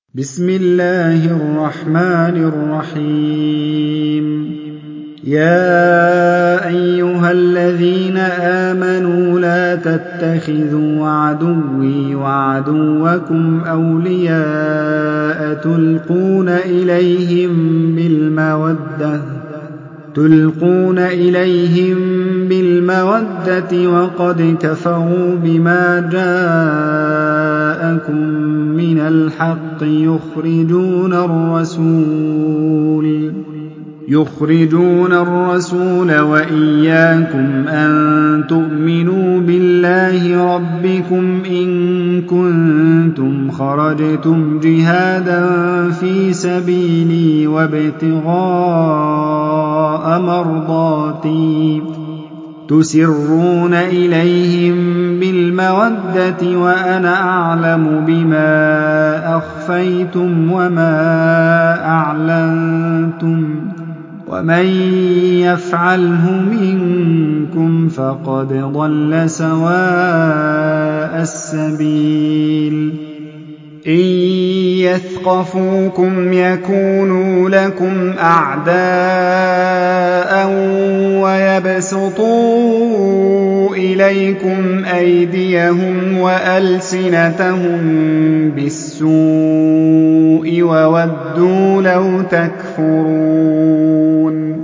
بسم الله الرحمن الرحيم يا أيها الذين آمنوا لا تتخذوا عدوي وعدوكم أولياء تلقون إليهم بالمودة وقد كفروا بما جاءكم من الحق يخرجون الرسول وإياكم أن تؤمنوا بالله ربكم إن كنتم خرجتم جهادا في سبيلي وابتغاء مرضاتي تسرون إليهم بالمودة وأنا أعلم بما أخفيتم وما أعلنتم ومن يفعله منكم فقد ضل سواء السبيل إن يثقفوكم يكونوا لكم أعداء ويبسطوا إليكم أيديهم وألسنتهم بالسوء وودوا لو تكفرون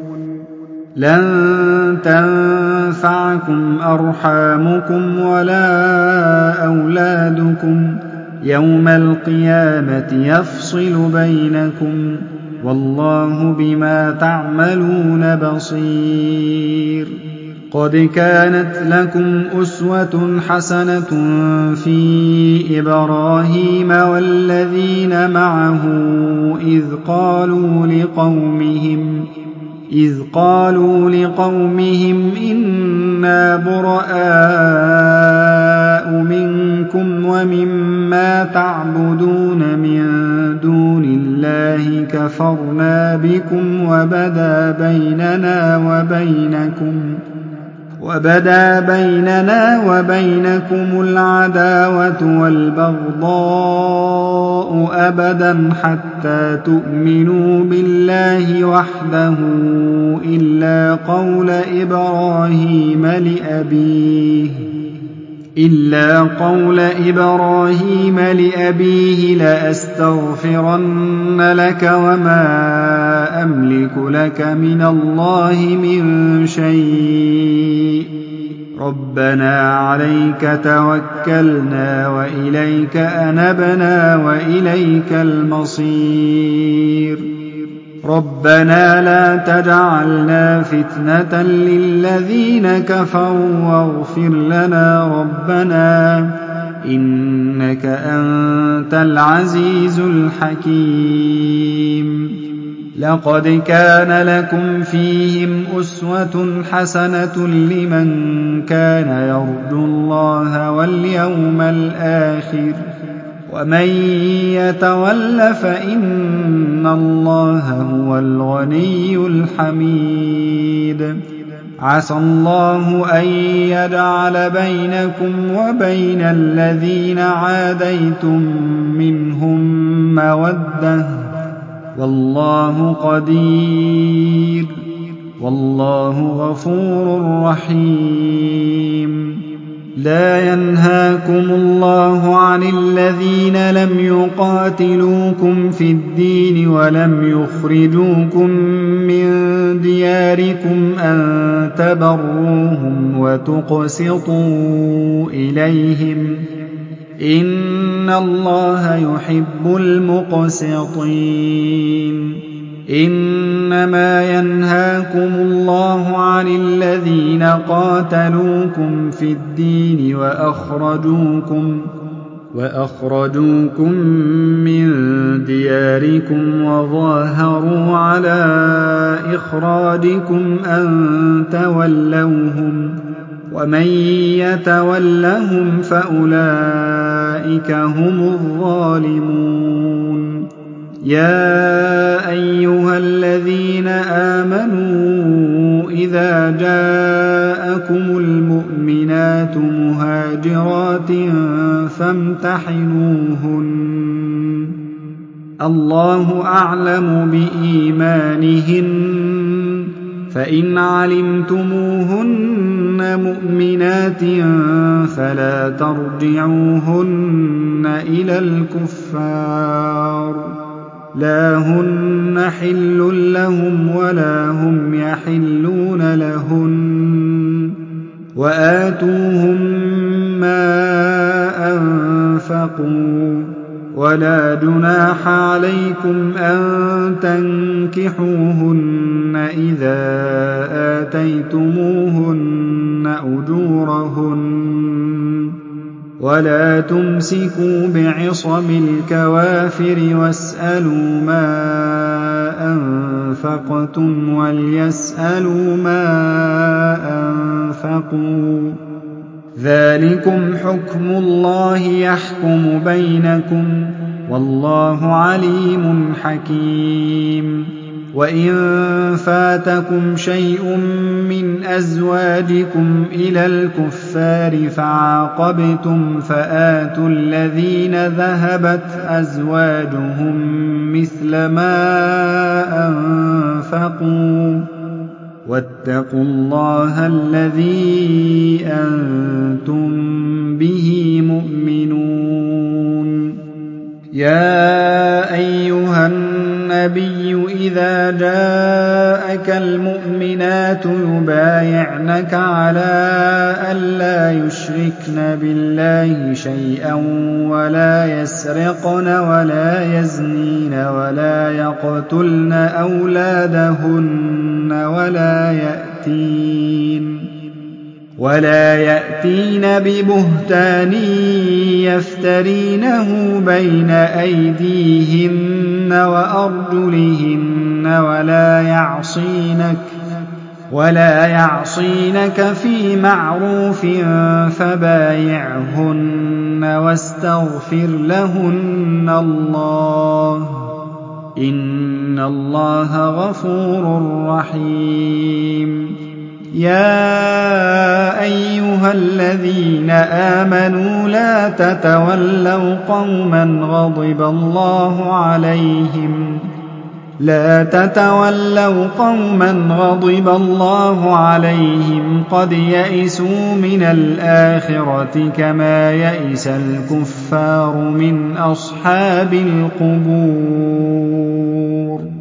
لن تنفعكم أرحامكم ولا أولادكم يوم القيامة يفصل بينكم والله بما تعملون بصير قد كانت لكم أسوة حسنة في إبراهيم والذين معه إذ قالوا لقومهم إنا براء منكم ومما تعبدون من دون الله كفرنا بكم وبدا بيننا وبينكم العداوة والبغضاء أبدا حتى تؤمنوا بالله وحده إلا قول إبراهيم لأبيه لأستغفرن لك وما أملك لك من الله من شيء ربنا عليك توكلنا وإليك أنبنا وإليك المصير ربنا لا تجعلنا فتنة للذين كفروا واغفر لنا ربنا إنك أنت العزيز الحكيم لقد كان لكم فيهم أسوة حسنة لمن كان يرجو الله واليوم الآخر ومن يتول فإن الله هو الغني الحميد عسى الله أن يجعل بينكم وبين الذين عاديتم منهم مودة والله قدير والله غفور رحيم لا ينهاكم الله عن الذين لم يقاتلوكم في الدين ولم يخرجوكم من دياركم أن تبروهم وتقسطوا إليهم إن الله يحب المقسطين إنما ينهاكم الله عن الذين قاتلوكم في الدين وأخرجوكم من دياركم وظاهروا على إخراجكم أن تولوهم ومن يتولهم فأولئك هم الظالمون يا أيها الذين آمنوا إذا جاءكم المؤمنات مهاجرات فامتحنوهن الله أعلم بإيمانهن فإن علمتموهن مؤمنات فلا ترجعوهن إلى الكفار لا هن حل لهم ولا هم يحلون لهن وآتوهم ما أنفقوا ولا جناح عليكم أن تنكحوهن إذا آتيتموهن أجورهن ولا تمسكوا بعصم الكوافر واسألوا ما أنفقتم وليسألوا ما أنفقوا ذلكم حكم الله يحكم بينكم والله عليم حكيم وإن فاتكم شيء من أزواجكم إلى الكفار فعاقبتم فآتوا الذين ذهبت أزواجهم مثل ما أنفقوا واتقوا الله الذي أنتم به مؤمنون يا أيها النبي إذا جاءك المؤمنات يبايعنك على ألا يشركن بالله شيئا ولا يسرقن ولا يزنين ولا يقتلن أولادهن ولا يأتين ببهتان يفترينه بين أيديهن وأرجلهن ولا يعصينك في معروف فبايعهن واستغفر لهن الله إن الله غفور رحيم يا أيها الذين آمنوا لا تتولوا قوما غضب الله عليهم قد يئسوا من الآخرة كما يئس الكفار من أصحاب القبور